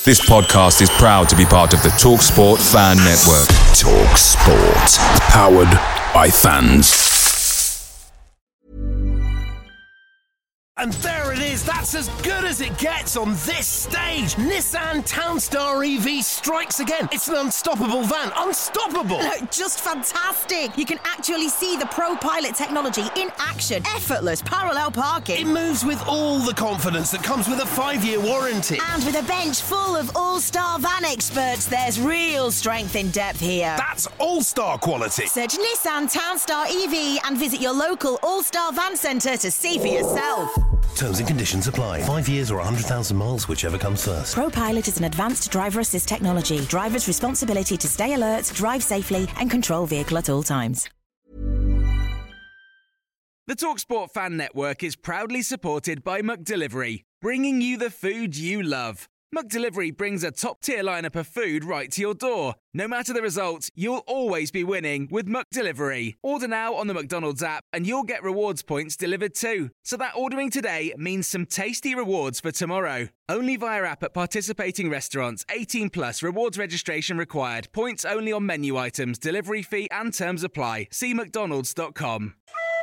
This podcast is proud to be part of the TalkSport Fan Network. TalkSport. Powered by fans. And there it is, that's as good as it gets on this stage. Nissan Townstar EV strikes again. It's an unstoppable van, unstoppable. Just fantastic. You can actually see the ProPilot technology in action. Effortless parallel parking. It moves with all the confidence that comes with a 5-year warranty. And with a bench full of all-star van experts, there's real strength in depth here. That's all-star quality. Search Nissan Townstar EV and visit your local all-star van centre to see for yourself. Terms and conditions apply. 5 years or 100,000 miles, whichever comes first. ProPilot is an advanced driver assist technology. Driver's responsibility to stay alert, drive safely, and control vehicle at all times. The TalkSport Fan Network is proudly supported by McDelivery, bringing you the food you love. McDelivery brings a top-tier lineup of food right to your door. No matter the result, you'll always be winning with McDelivery. Order now on the McDonald's app and you'll get rewards points delivered too. So that ordering today means some tasty rewards for tomorrow. Only via app at participating restaurants. 18 plus. Rewards registration required. Points only on menu items. Delivery fee and terms apply. See mcdonalds.com.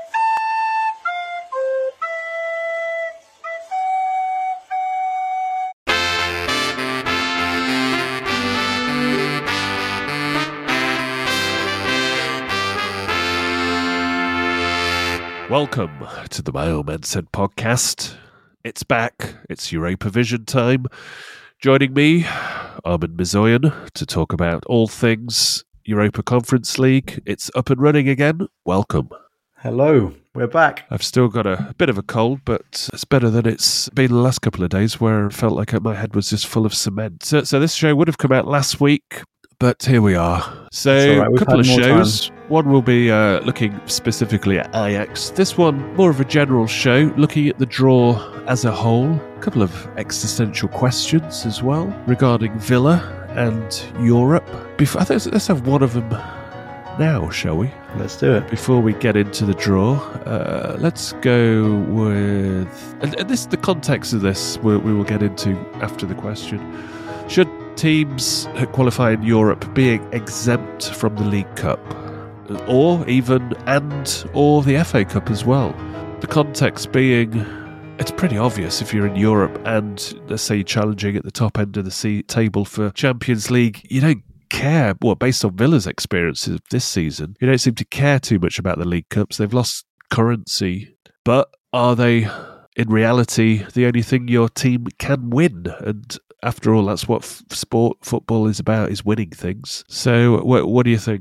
Welcome to the My Old Man Said podcast. It's back. It's Europa Vision time. Joining me, Armin Mizoyan, to talk about all things Europa Conference League. It's up and running again. Welcome. Hello, we're back. I've still got a bit of a cold, but it's better than it's been the last couple of days where it felt like my head was just full of cement. So this show would have come out last week, but here we are. So a couple of shows. One will be looking specifically at Ajax. This one, more of a general show, looking at the draw as a whole. A couple of existential questions as well regarding Villa and Europe. I think let's have one of them now, shall we? Let's do it. Before we get into the draw, let's go with... And this, the context of this we will get into after the question. Should teams qualify in Europe being exempt from the League Cup? Or the FA Cup as well. The context being, it's pretty obvious if you're in Europe and let's say you're challenging at the top end of the table for Champions League, you don't care. Well, based on Villa's experiences of this season, you don't seem to care too much about the League Cups. They've lost currency, but are they in reality the only thing your team can win? And after all, that's what football is about, is winning things. So what do you think?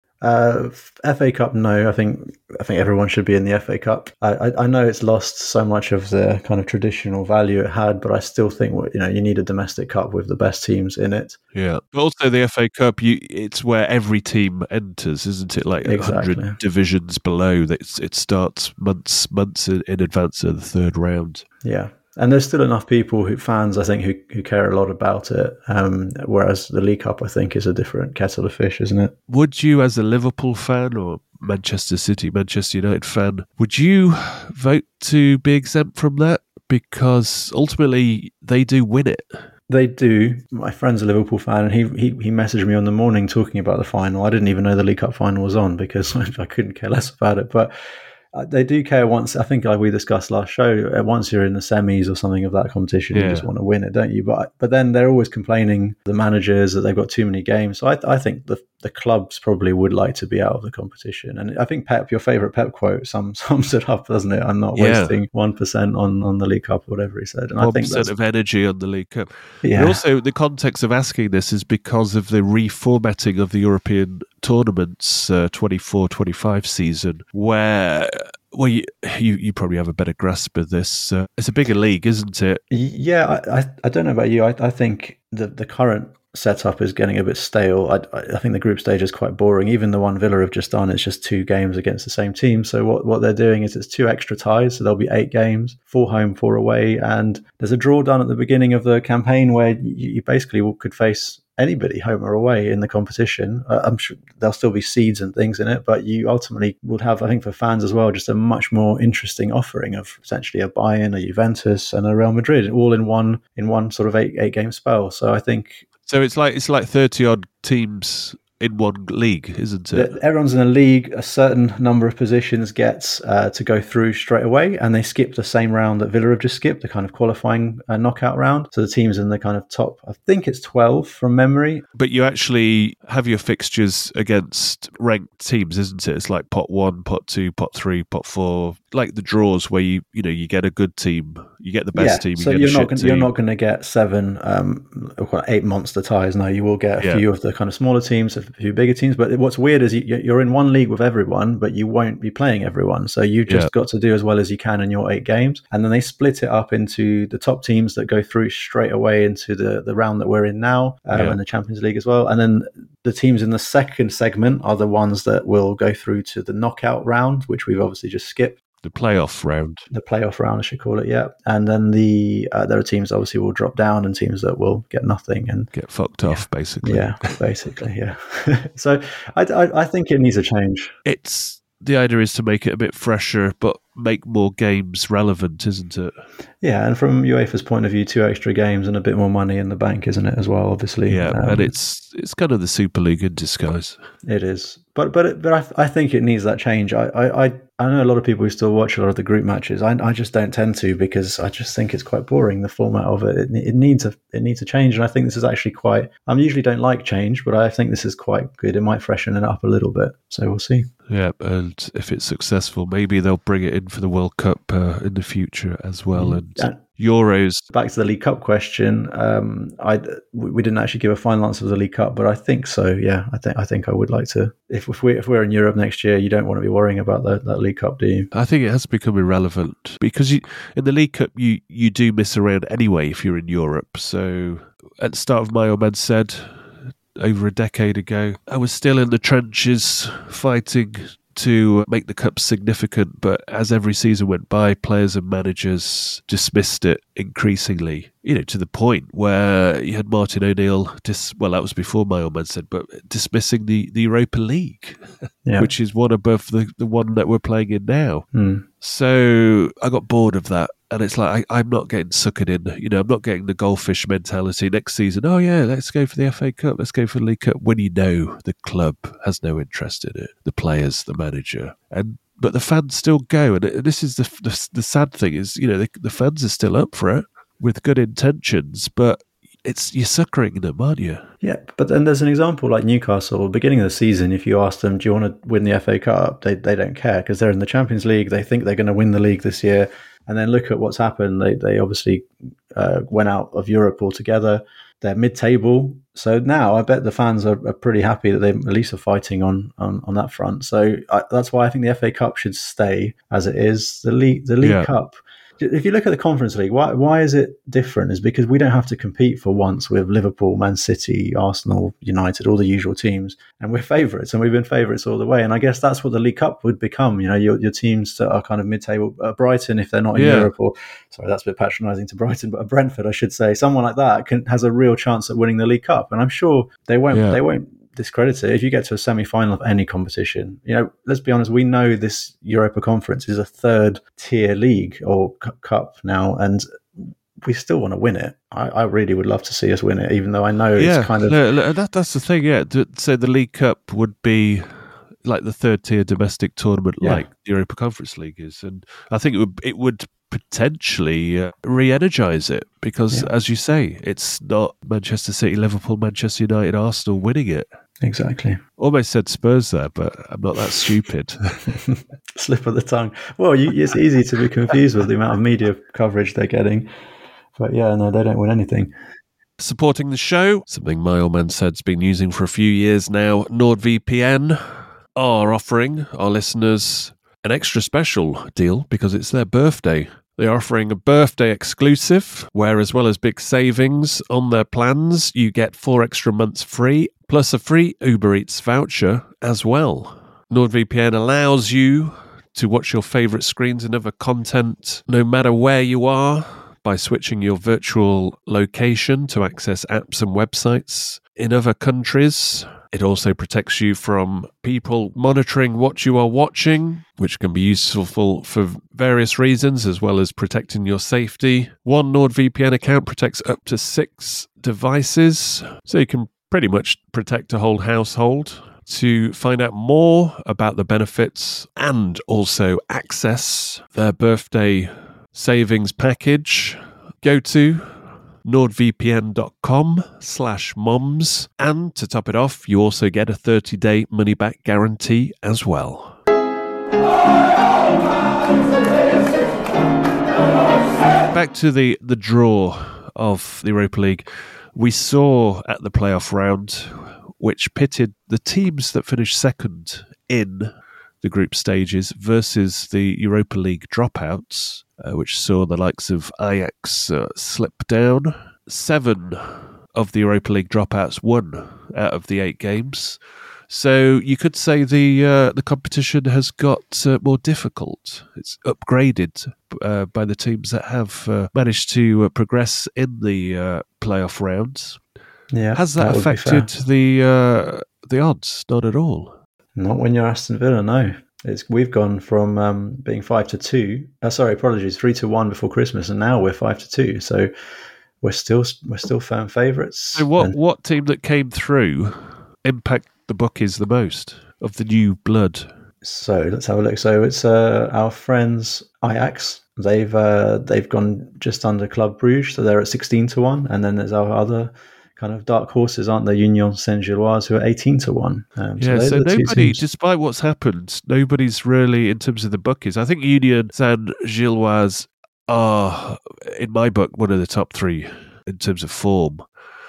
FA Cup, no. I think everyone should be in the FA Cup. I know it's lost so much of the kind of traditional value it had, but I still think you need a domestic cup with the best teams in it. Yeah, but also the FA Cup, it's where every team enters, isn't it? Like exactly. 100 divisions below. It starts months in advance of the third round. Yeah. And there's still enough fans, I think, who care a lot about it. Whereas the League Cup, I think, is a different kettle of fish, isn't it? Would you, as a Liverpool fan or Manchester United fan, would you vote to be exempt from that? Because ultimately, they do win it. They do. My friend's a Liverpool fan, and he messaged me on the morning talking about the final. I didn't even know the League Cup final was on because I couldn't care less about it. But they do care once. I think, like we discussed last show, once you're in the semis or something of that competition, you just want to win it, don't you? But then they're always complaining, the managers, that they've got too many games. So I think the clubs probably would like to be out of the competition. And I think Pep, your favourite Pep quote, sums it up, doesn't it? I'm not wasting 1% on the League Cup, or whatever he said. And 1% I think that's of energy on the League Cup. Yeah. And also, the context of asking this is because of the reformatting of the European tournaments 24-25 season, where... Well, you probably have a better grasp of this. It's a bigger league, isn't it? Yeah, I don't know about you. I think the current setup is getting a bit stale. I think the group stage is quite boring. Even the one Villa have just done, it's just 2 games against the same team. So what they're doing is it's 2 extra ties. So there'll be 8 games, 4 home, 4 away. And there's a draw done at the beginning of the campaign where you basically could face anybody, home or away, in the competition. I'm sure there'll still be seeds and things in it, but you ultimately would have, I think, for fans as well, just a much more interesting offering of essentially a Bayern, a Juventus, and a Real Madrid, all in one sort of eight game spell. So I think it's like 30 odd teams in one league, isn't it? Everyone's in a league. A certain number of positions gets to go through straight away, and they skip the same round that Villa have just skipped, the kind of qualifying knockout round. So the teams in the kind of top, I think it's 12 from memory. But you actually have your fixtures against ranked teams, isn't it? It's like pot 1, pot 2, pot 3, pot 4, like the draws where you get a good team, you get the best team. So you're not going to get 8 monster ties. No, you will get a few of the kind of smaller teams, a few bigger teams. But what's weird is you're in one league with everyone, but you won't be playing everyone. So you've just got to do as well as you can in your 8 games. And then they split it up into the top teams that go through straight away into the round that we're in now, and the Champions League as well. And then the teams in the second segment are the ones that will go through to the knockout round, which we've obviously just skipped. The playoff round. The playoff round, I should call it, yeah. And then there are teams obviously will drop down and teams that will get nothing and get fucked off, basically. Yeah, basically, yeah. So I think it needs a change. The idea is to make it a bit fresher, but make more games relevant, isn't it? Yeah, and from UEFA's point of view, 2 extra games and a bit more money in the bank, isn't it, as well, obviously? Yeah, and it's kind of the Super League in disguise. It is. But I think it needs that change. I know a lot of people who still watch a lot of the group matches. I just don't tend to, because I just think it's quite boring, the format of it. It needs a change, and I think this is actually quite... I usually don't like change, but I think this is quite good. It might freshen it up a little bit, so we'll see. Yeah, and if it's successful, maybe they'll bring it in for the World Cup in the future as well. And Euros. Back to the League Cup question. We didn't actually give a final answer for the League Cup, but I think so. Yeah, I think I would like to. If we're in Europe next year, you don't want to be worrying about that League Cup, do you? I think it has become irrelevant because in the League Cup you do miss around anyway if you're in Europe. So at the start of my old man said, over a decade ago, I was still in the trenches fighting to make the cup significant, but as every season went by, players and managers dismissed it increasingly, to the point where you had Martin O'Neill, that was before my old man said, but dismissing the Europa League, which is one above the one that we're playing in now. So I got bored of that. And it's like, I'm not getting suckered in, I'm not getting the goldfish mentality next season. Oh yeah, let's go for the FA Cup, let's go for the League Cup, when the club has no interest in it, the players, the manager. But the fans still go. And this is the sad thing is, the fans are still up for it with good intentions, but you're suckering them, aren't you? Yeah, but then there's an example like Newcastle. Beginning of the season, if you ask them, do you want to win the FA Cup? They don't care because they're in the Champions League. They think they're going to win the league this year. And then look at what's happened. They obviously went out of Europe altogether. They're mid-table. So now I bet the fans are pretty happy that they at least are fighting on that front. So that's why I think the FA Cup should stay as it is. The League Cup. If you look at the Conference League, why is it different? Is because we don't have to compete for once with Liverpool, Man City, Arsenal, United, all the usual teams, and we're favourites, and we've been favourites all the way. And I guess that's what the League Cup would become. Your teams that are kind of mid-table, Brighton, if they're not in Europe, or sorry, that's a bit patronising to Brighton, but Brentford, I should say, someone like that has a real chance at winning the League Cup. And I'm sure they won't. They won't discredit it. If you get to a semi-final of any competition, let's be honest, we know this Europa Conference is a third tier league or cup now, and we still want to win it. I really would love to see us win it, even though I know it's kind of... That's the thing, So the League Cup would be like the third tier domestic tournament like the Europa Conference League is, and I think it would potentially re-energise it because, as you say, it's not Manchester City, Liverpool, Manchester United, Arsenal winning it. Exactly. Almost said Spurs there, but I'm not that stupid. Slip of the tongue. Well, it's easy to be confused with the amount of media coverage they're getting. But yeah, no, they don't win anything. Supporting the show, something my old man said's been using for a few years now, NordVPN are offering our listeners an extra special deal because it's their birthday. They're offering a birthday exclusive where, as well as big savings on their plans, you get 4 extra months free, plus a free Uber Eats voucher as well. NordVPN allows you to watch your favourite screens and other content no matter where you are. by switching your virtual location to access apps and websites in other countries. It also protects you from people monitoring what you are watching, which can be useful for various reasons, as well as protecting your safety. One NordVPN account protects up to 6 devices, so you can pretty much protect a whole household. To find out more about the benefits and also access their birthday savings package, go to nordvpn.com/moms, and to top it off, you also get a 30-day money-back guarantee as well. Back to the draw of the Europa League. We saw at the playoff round, which pitted the teams that finished second in the group stages versus the Europa League dropouts, which saw the likes of Ajax slip down. 7 of the Europa League dropouts won out of the 8 games. So you could say the competition has got more difficult. It's upgraded by the teams that have managed to progress in the playoff rounds. Yeah, has that affected the odds? Not at all. Not when you're Aston Villa, no. We've gone from being 5-2. 3-1 before Christmas, and now we're 5-2. So we're still firm favourites. So what team that came through impact the bookies the most of the new blood? So let's have a look. So it's our friends Ajax. They've gone just under Club Brugge, so they're at 16-1, and then there's our other kind of dark horses, aren't there? Union Saint-Gilloise, who are 18-1. So nobody, despite what's happened, nobody's really, in terms of the bookies. I think Union Saint-Gilloise are, in my book, one of the top 3 in terms of form,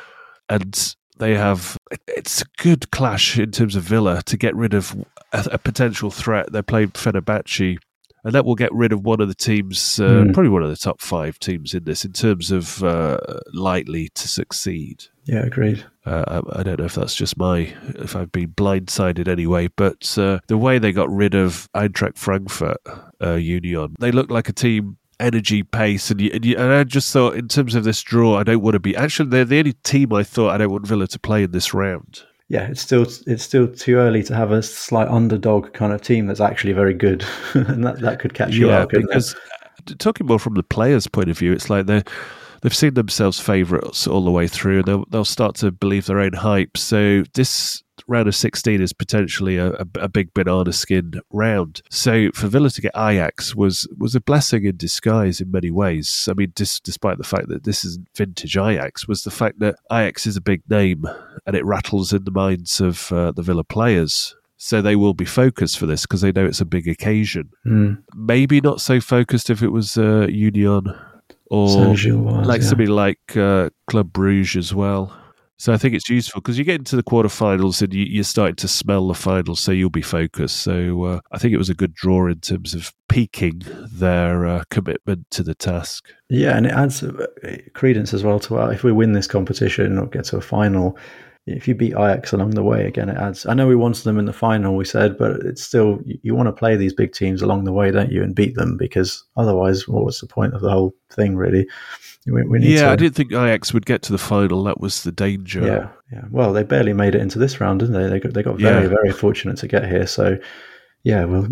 and it's a good clash in terms of Villa to get rid of a potential threat. They played Fenerbahce, and that will get rid of one of the teams, probably one of the top 5 teams in this, in terms of likely to succeed. Yeah, agreed. I don't know if that's just if I've been blindsided anyway, but the way they got rid of Eintracht Frankfurt Union, they look like a team, energy, pace, and I just thought, in terms of this draw, I don't want to be. Actually, they're the only team I thought I don't want Villa to play in this round. Yeah, it's still too early to have a slight underdog kind of team that's actually very good, and that could catch you out. Because talking more from the players' point of view, it's like they've seen themselves favourites all the way through, and they'll start to believe their own hype. So this round of 16 is potentially a big banana skin round. So for Villa to get Ajax was a blessing in disguise in many ways. I mean, despite the fact that this isn't vintage Ajax, was the fact that Ajax is a big name and it rattles in the minds of the Villa players. So they will be focused for this because they know it's a big occasion. Maybe not so focused if it was Union or something like Club Brugge as well. So I think it's useful because you get into the quarterfinals and you're starting to smell the finals, so you'll be focused. So I think it was a good draw in terms of piquing their commitment to the task. Yeah, and it adds credence as well to if we win this competition or get to a final. If you beat Ajax along the way, again, it adds. I know we wanted them in the final, we said, but it's still, you want to play these big teams along the way, don't you, and beat them, because otherwise, what's the point of the whole thing, really? We need I didn't think Ajax would get to the final. That was the danger. Yeah. Well, they barely made it into this round, didn't they? They got very, very fortunate to get here. So, yeah, we'll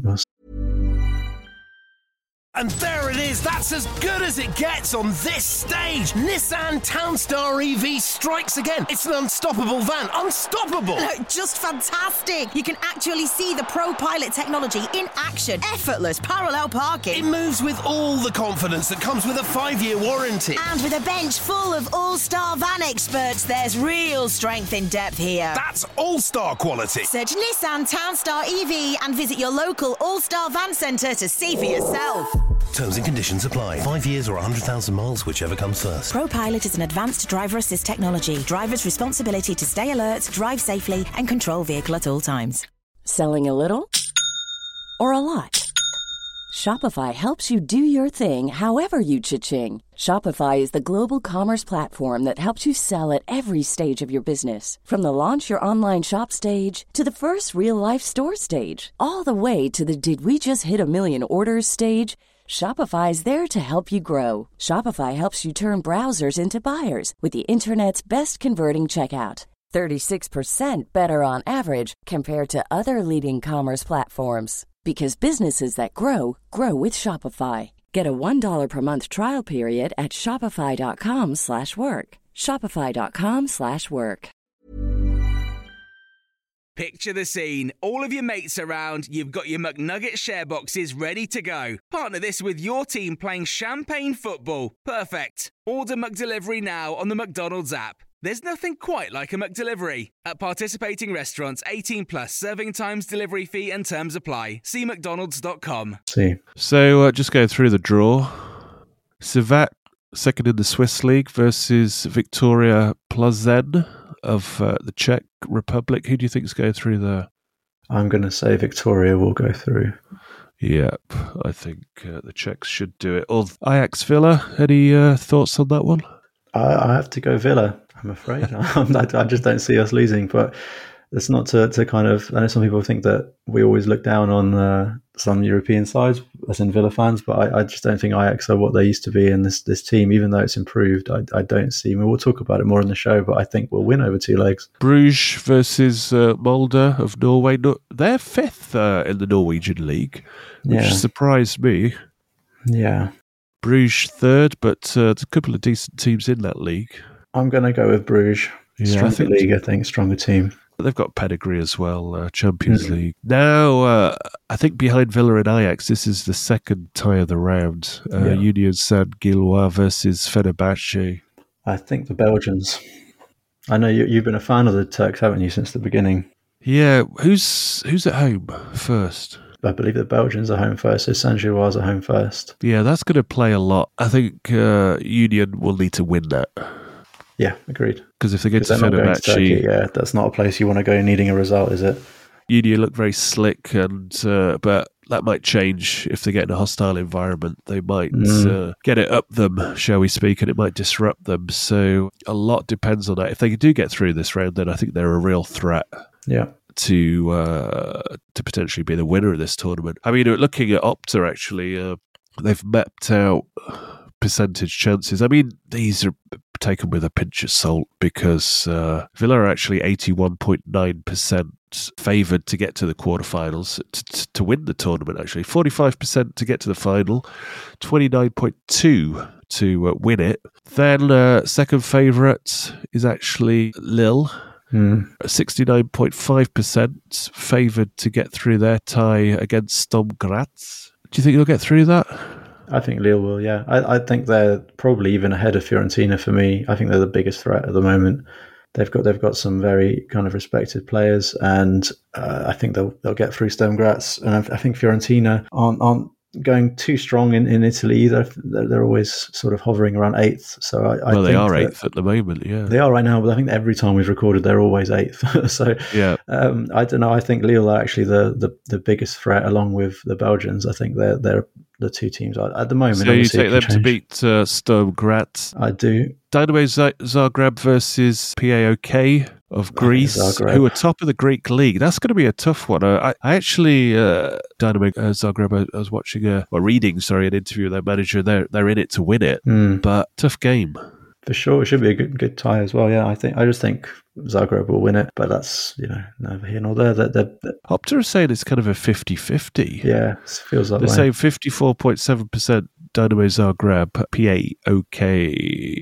And there it is, that's as good as it gets on this stage. Nissan Townstar EV strikes again. It's an unstoppable van, unstoppable. Just fantastic. You can actually see the ProPilot technology in action. Effortless parallel parking. It moves with all the confidence that comes with a 5-year warranty. And with a bench full of all-star van experts, there's real strength in depth here. That's all-star quality. Search Nissan Townstar EV and visit your local all-star van centre to see for yourself. Terms and conditions apply. 5 years or 100,000 miles, whichever comes first. ProPilot is an advanced driver assist technology. Driver's responsibility to stay alert, drive safely, and control vehicle at all times. Selling a little or a lot? Shopify helps you do your thing however you cha-ching. Shopify is the global commerce platform that helps you sell at every stage of your business. From the launch your online shop stage to the first real life store stage, all the way to the did we just hit a million orders stage. Shopify is there to help you grow. Shopify helps you turn browsers into buyers with the internet's best converting checkout. 36% better on average compared to other leading commerce platforms. Because businesses that grow with Shopify. Get a $1 per month trial period at shopify.com/work. Shopify.com/work. Picture the scene. All of your mates around, you've got your McNugget share boxes ready to go. Partner this with your team playing champagne football. Perfect. Order McDelivery now on the McDonald's app. There's nothing quite like a McDelivery. At participating restaurants, 18 plus, serving times, delivery fee and terms apply. See mcdonalds.com. So just go through the draw. Servette, second in the Swiss League, versus Victoria Plzeň of the Czech Republic. Who do you think is going through there? I'm going to say Victoria will go through. Yep, I think the Czechs should do it. Or Ajax Villa, any thoughts on that one? I have to go Villa, I'm afraid. I just don't see us losing, but it's not to kind of... I know some people think that we always look down on some European sides, as in Villa fans, but I just don't think Ajax are what they used to be in this team, even though it's improved. I don't see... I mean, we'll talk about it more in the show, but I think we'll win over 2 legs. Bruges versus Molde of Norway. They're 5th in the Norwegian league, which surprised me. Yeah. Bruges 3rd, but there's a couple of decent teams in that league. I'm going to go with Bruges. Stronger league, I think. Stronger team. They've got pedigree as well, Champions League. Now, I think behind Villa and Ajax, this is the second tie of the round. Union Saint-Gilloise versus Fenerbahce. I think the Belgians. I know you've been a fan of the Turks, haven't you, since the beginning? Yeah. Who's at home first? I believe the Belgians are home first, so Saint-Gilloise are home first. Yeah, that's going to play a lot. I think Union will need to win that. Yeah, agreed. Because if they get to Fenerbahce... that's not a place you want to go needing a result, is it? Union look very slick, and but that might change if they get in a hostile environment. They might get it up them, shall we speak, and it might disrupt them. So a lot depends on that. If they do get through this round, then I think they're a real threat. Yeah. To potentially be the winner of this tournament. I mean, looking at Opta, actually, they've mapped out percentage chances. I mean, these are taken with a pinch of salt because Villa are actually 81.9% favoured to get to the quarterfinals, to win the tournament, actually. 45% to get to the final, 29.2% to win it. Then second favourite is actually Lille. 69.5% favoured to get through their tie against Sturm Graz. Do you think they'll get through that? I think Lille will, yeah. I think they're probably even ahead of Fiorentina for me. I think they're the biggest threat at the moment. They've got some very kind of respected players, and I think they'll get through Sturm Graz. And I think Fiorentina aren't going too strong in Italy either. They're always sort of hovering around 8th. So I think they are 8th at the moment, yeah. They are right now, but I think every time we've recorded, they're always 8th. So yeah. I don't know. I think Lille are actually the biggest threat along with the Belgians. I think they're the two teams at the moment. So you take them to beat Sturm Graz? I do. Dynamo Zagreb versus PAOK of Greece, who are top of the Greek league. That's going to be a tough one. I actually, Dynamo Zagreb, I was watching reading an interview with their manager. They're in it to win it, but tough game. For sure, it should be a good tie as well. Yeah, I just think Zagreb will win it, but that's neither here nor there. Opta is saying it's kind of a 50-50. Yeah, it feels that way. They're saying 54.7% Dynamo Zagreb, PAOK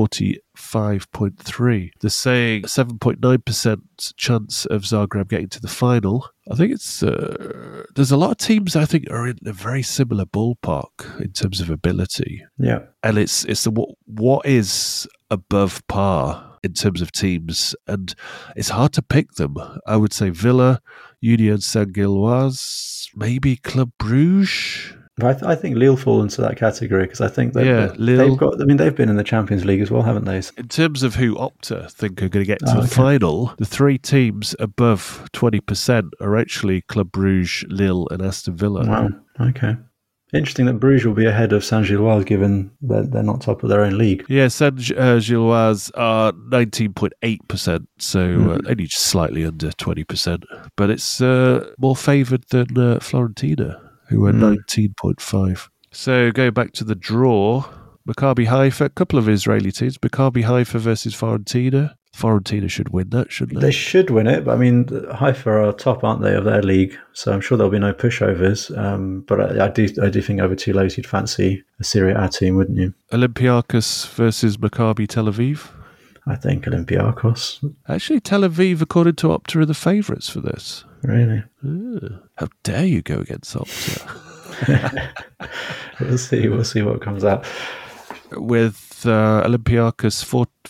45.3. They're saying 7.9% chance of Zagreb getting to the final. I think it's there's a lot of teams I think are in a very similar ballpark in terms of ability. Yeah, and it's what is above par in terms of teams, and it's hard to pick them. I would say Villa, Union Saint-Gilloise, maybe Club Bruges. I think Lille fall into that category because I think they've got. I mean, they've been in the Champions League as well, haven't they? In terms of who Opta think are going to get to the final, the 3 teams above 20% are actually Club Bruges, Lille, and Aston Villa. Wow. Okay. Interesting that Bruges will be ahead of Saint-Gilloise given that they're not top of their own league. Yeah, Saint-Gilloise are 19.8%, so only just slightly under 20%. But it's more favoured than Fiorentina, who are 19.5%. So going back to the draw, Maccabi Haifa, a couple of Israeli teams. Maccabi Haifa versus Fiorentina. Fiorentina should win that, shouldn't they? They should win it, but I mean, Haifa are top, aren't they, of their league? So I'm sure there'll be no pushovers. But I do think over two legs you'd fancy a Serie A team, wouldn't you? Olympiacos versus Maccabi Tel Aviv. I think Olympiacos. Actually, Tel Aviv, according to Opta, are the favourites for this. Really? How dare you go against Opta? We'll see what comes out. With Olympiacos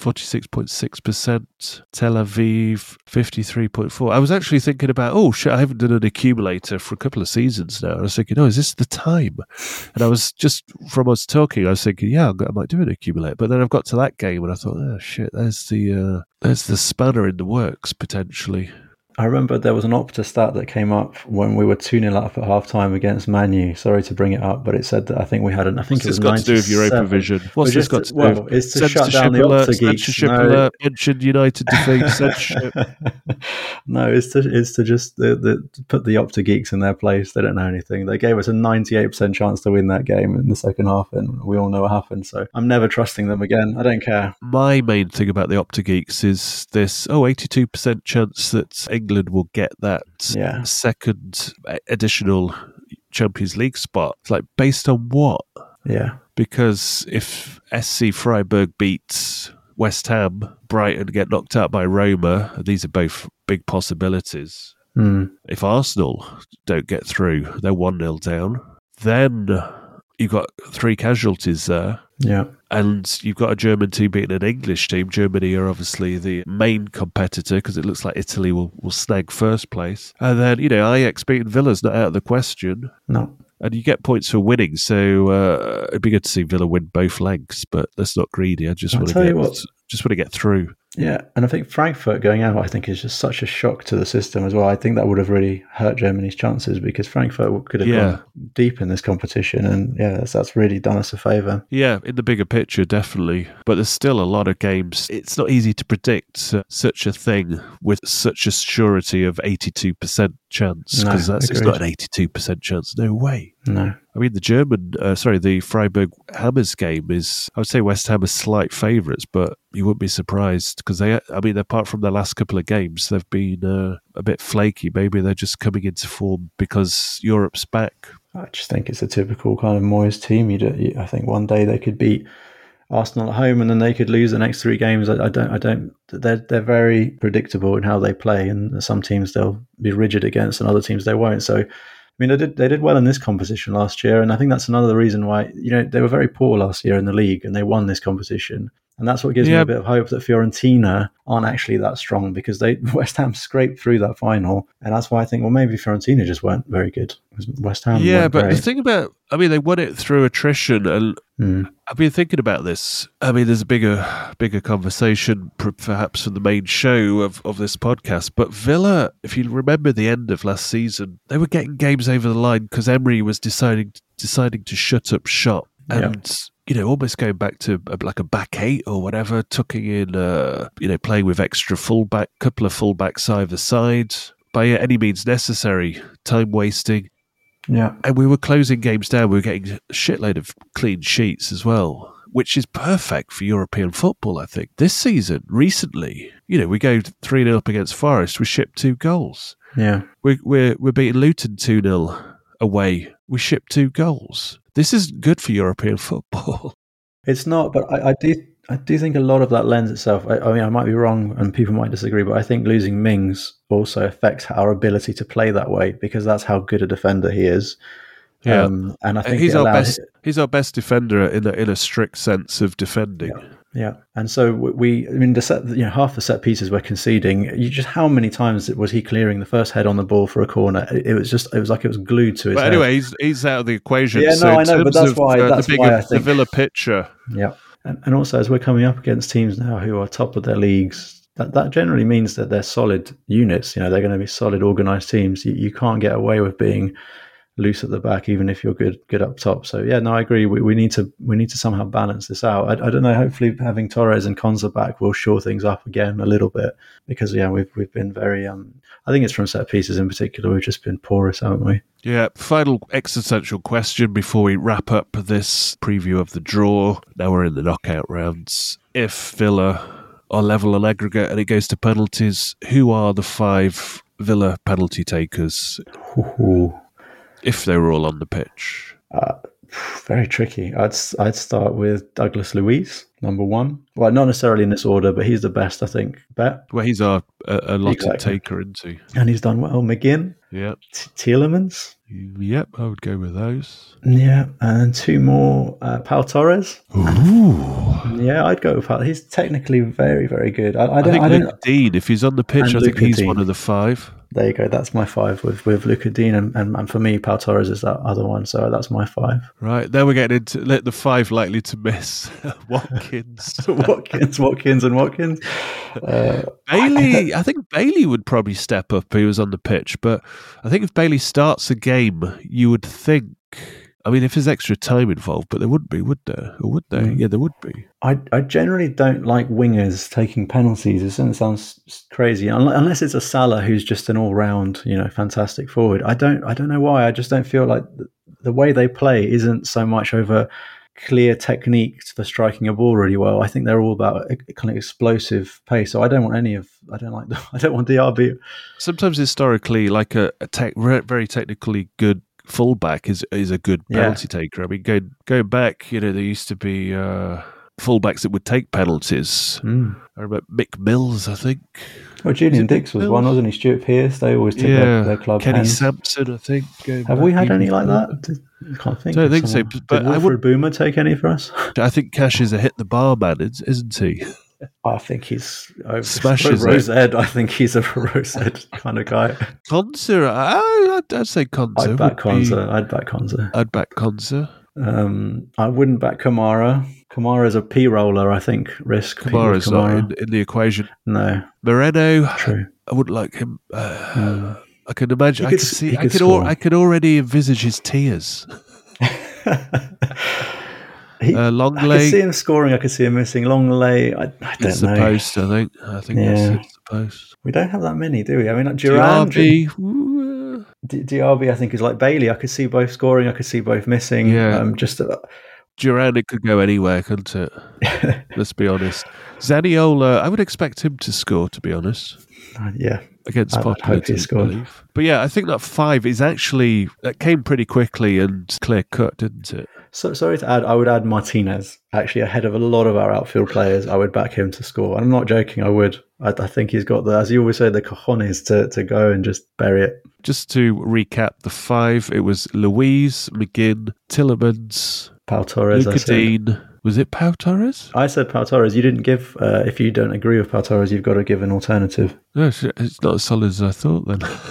46.6%, Tel Aviv 53.4%. I was actually thinking about, I haven't done an accumulator for a couple of seasons now. I was thinking, is this the time? And I was just, from us talking, I was thinking, I might do an accumulator. But then I've got to that game and I thought, there's the spanner in the works, potentially. I remember there was an Opta stat that came up when we were 2-0 up at half-time against Man U. Sorry to bring it up, but it said that I think we had I think it was 97. What's this got to do with Europa Vision? What's this got to do? Well, it's to shut down the Opta geeks. Censorship alert, mentioned United defeat, censorship. No, it's to just to put the Opta geeks in their place. They don't know anything. They gave us a 98% chance to win that game in the second half, and we all know what happened. So I'm never trusting them again. I don't care. My main thing about the Opta geeks is this 82% chance that England will get that second additional Champions League spot. It's like, based on what? Yeah. Because if SC Freiburg beats West Ham, Brighton get knocked out by Roma, these are both big possibilities. If Arsenal don't get through, they're 1-0 down. Then you've got 3 casualties there. Yeah. And you've got a German team beating an English team. Germany are obviously the main competitor because it looks like Italy will snag first place. And then, Ajax beating Villa's not out of the question. No. And you get points for winning. So it'd be good to see Villa win both legs, but that's not greedy. I just want to get through. Yeah, and I think Frankfurt going out, I think, is just such a shock to the system as well. I think that would have really hurt Germany's chances because Frankfurt could have gone deep in this competition, and that's really done us a favour. Yeah, in the bigger picture, definitely. But there's still a lot of games. It's not easy to predict such a thing with such a surety of 82% chance, because it's not an 82% chance. No way. No. I mean, the Freiburg Hammers game is, I would say West Ham are slight favourites, but you wouldn't be surprised because apart from the last couple of games, they've been a bit flaky. Maybe they're just coming into form because Europe's back. I just think it's a typical kind of Moyes team. I think one day they could beat Arsenal at home and then they could lose the next 3 games. They're very predictable in how they play, and some teams they'll be rigid against and other teams they won't. So, I mean, they did well in this competition last year, and I think that's another reason why, they were very poor last year in the league and they won this competition. And that's what gives me a bit of hope that Fiorentina aren't actually that strong, because West Ham scraped through that final. And that's why I think, maybe Fiorentina just weren't very good. West Ham weren't but great. The thing about, they won it through attrition. And I've been thinking about this. There's a bigger conversation perhaps from the main show of this podcast. But Villa, if you remember the end of last season, they were getting games over the line because Emery was deciding to shut up shop. And almost going back to like a back 8 or whatever, tucking in, playing with extra couple of fullbacks either side, by any means necessary, time wasting. Yeah. And we were closing games down. We were getting a shitload of clean sheets as well, which is perfect for European football, I think. This season, recently, we go 3-0 up against Forest, we ship 2 goals. Yeah. We're beating Luton 2-0 away. We ship 2 goals. This isn't good for European football. It's not, but I do think a lot of that lends itself. I might be wrong and people might disagree, but I think losing Mings also affects our ability to play that way, because that's how good a defender he is. Yeah. And I think he's our best defender in a strict sense of defending. Yeah. And so half the set pieces we're conceding, how many times was he clearing the first head on the ball for a corner? It was like it was glued to his head. But anyway, he's out of the equation. Yeah, I know, but that's why I think the Villa picture. Yeah. And also, as we're coming up against teams now who are top of their leagues, that generally means that they're solid units. They're going to be solid, organised teams. You can't get away with being loose at the back, even if you're good up top. So yeah, no, I agree. We need to somehow balance this out. I don't know. Hopefully, having Torres and Konsa back will shore things up again a little bit, because we've been very. I think it's from set pieces in particular. We've just been porous, haven't we? Yeah. Final existential question before we wrap up this preview of the draw. Now we're in the knockout rounds. If Villa are level on aggregate and it goes to penalties, who are the 5 Villa penalty takers? Ooh. If they were all on the pitch? Very tricky. I'd start with Douglas Luiz, number 1. Well, not necessarily in this order, but he's the best, I think. Bet. Well, he's a allotted taker, isn't he? And he's done well. McGinn. Yeah. Tielemans. Yep, I would go with those. Yeah, and 2 more. Pau Torres. Ooh. Yeah, I'd go with Pau. He's technically very, very good. I think Luca Dean, if he's on the pitch, I think he's one of the 5. There you go. That's my 5 with Luca Dean, and for me, Pau Torres is that other one. So that's my 5. Right. Then we're getting into the 5 likely to miss. Watkins. Watkins. Bailey. I think Bailey would probably step up if he was on the pitch. But I think if Bailey starts a game, you would think. I mean, if there's extra time involved, but there wouldn't be, would there? Or would there? Yeah, there would be. I generally don't like wingers taking penalties. It sounds crazy, unless it's a Salah who's just an all-round, fantastic forward. I don't know why. I just don't feel like the way they play isn't so much over clear technique for striking a ball really well. I think they're all about a kind of explosive pace. So I don't want I don't want DRB. Sometimes historically, like a very technically good fullback is a good penalty taker. I mean, going back, there used to be fullbacks that would take penalties. I remember Mick Mills, I think. Well, Julian Dix was one, wasn't he? Stuart Pearce, they always took their club. Kenny Sampson, I think. Have we had any like that? I can't think. I don't think so. But did Wilfred Boomer take any for us? I think Cash is a hit the bar man, isn't he? I think he's smashes Rose Ed. I think he's a Rose Ed kind of guy. Konsa, I'd say Konsa. I'd back Konsa. I'd back Konsa. I wouldn't back Kamara. Kamara's a P roller, I think. Kamara's not in the equation. No. Moreno. True. I wouldn't like him. I can imagine. I could already envisage his tears. Longley. I could see him scoring. I could see him missing. Longley. I don't know. It's the post, I think. It's the post. We don't have that many, do we? I mean, like Duran. DRB, I think, is like Bailey. I could see both scoring. I could see both missing. Yeah. Duran, it could go anywhere, couldn't it? Let's be honest. Zaniolo, I would expect him to score, to be honest. Yeah. Against popular belief. But yeah, I think that 5 is actually, that came pretty quickly and clear cut, didn't it? So sorry to add, I would add Martinez actually ahead of a lot of our outfield players. I would back him to score. And I'm not joking. I would. I think he's got as you always say, the cojones to go and just bury it. Just to recap the 5, it was Luiz, McGinn, Tielemans, Pau Torres. Luca Dean. Was it Pau Torres? I said Pau Torres. You didn't give. If you don't agree with Pau Torres, you've got to give an alternative. No, it's not as solid as I thought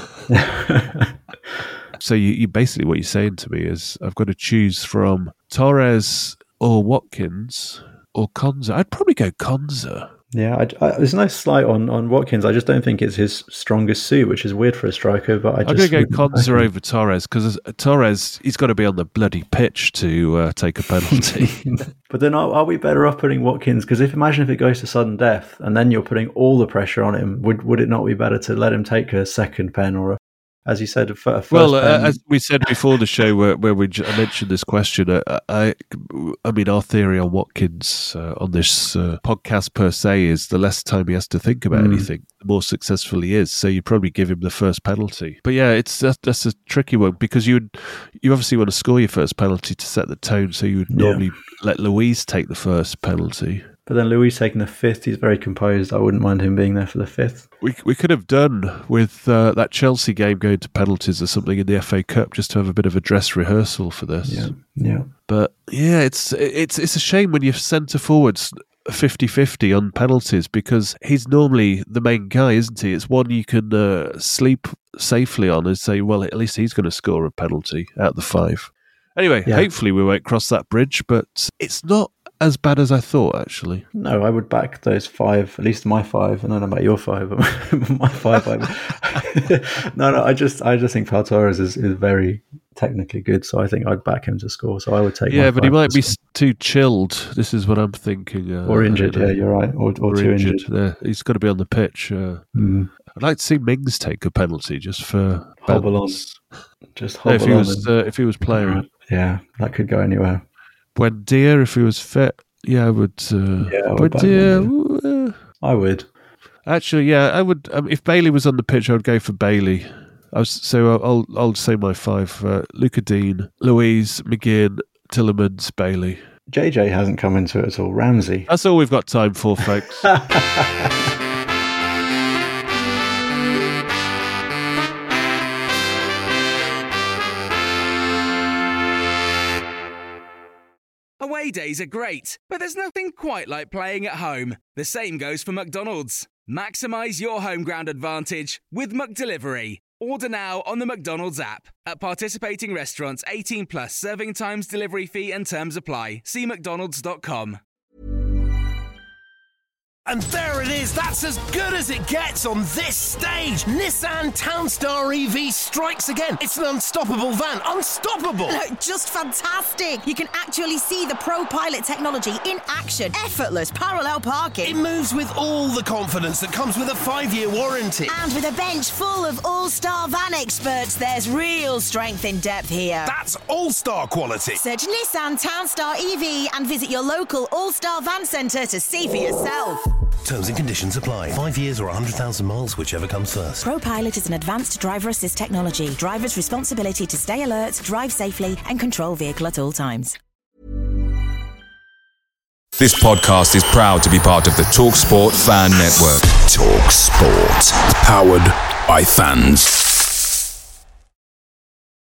then. So you basically what you're saying to me is I've got to choose from Torres or Watkins or Konsa. I'd probably go Konsa. Yeah, there's no slight on Watkins. I just don't think it's his strongest suit, which is weird for a striker. But I'm going to go Konsa over Torres because Torres, he's got to be on the bloody pitch to take a penalty. But then are we better off putting Watkins? Because imagine if it goes to sudden death and then you're putting all the pressure on him. Would it not be better to let him take a second pen or as you said, a first pen? As we said before the show where I mentioned this question, I mean, our theory on Watkins on this podcast per se is the less time he has to think about anything, the more successful he is. So you probably give him the first penalty. But yeah, that's a tricky one because you obviously want to score your first penalty to set the tone. So you would normally let Luiz take the first penalty. But then Luiz taking the 5th, he's very composed. I wouldn't mind him being there for the 5th. We could have done with that Chelsea game going to penalties or something in the FA Cup just to have a bit of a dress rehearsal for this. Yeah. But yeah, it's a shame when your centre forwards 50-50 on penalties because he's normally the main guy, isn't he? It's one you can sleep safely on and say, well, at least he's going to score a penalty out of the 5. Anyway, hopefully we won't cross that bridge, but it's not as bad as I thought, actually. No, I would back those 5, at least my 5. I don't know about your 5, but my 5. No, I just think Pau Torres is very technically good, so I think I'd back him to score. So I would take. Yeah, but he might be too chilled. This is what I'm thinking. Or injured. Yeah, you're right. Or too injured. Yeah, he's got to be on the pitch. I'd like to see Mings take a penalty just for hobble balance. Just hobble on. If he was playing. Yeah, that could go anywhere. Buendia, if he was fit, yeah, I would. Buendia, I would. Actually, yeah, I would. If Bailey was on the pitch, I would go for Bailey. I'll say my 5: Luca Dean, Louise, McGinn, Tillemans, Bailey. JJ hasn't come into it at all. Ramsey. That's all we've got time for, folks. Away days are great, but there's nothing quite like playing at home. The same goes for McDonald's. Maximise your home ground advantage with McDelivery. Order now on the McDonald's app. At participating restaurants, 18 plus serving times, delivery fee and terms apply. See mcdonalds.com. And there it is, that's as good as it gets on this stage. Nissan Townstar EV strikes again. It's an unstoppable van, unstoppable. Just fantastic. You can actually see the ProPilot technology in action. Effortless parallel parking. It moves with all the confidence that comes with a 5-year warranty. And with a bench full of all-star van experts, there's real strength in depth here. That's all-star quality. Search Nissan Townstar EV and visit your local all-star van centre to see for yourself. Terms and conditions apply. 5 years or 100,000 miles, whichever comes first. ProPilot is an advanced driver assist technology. Driver's responsibility to stay alert, drive safely, and control vehicle at all times. This podcast is proud to be part of the TalkSport Fan Network. TalkSport. Powered by fans.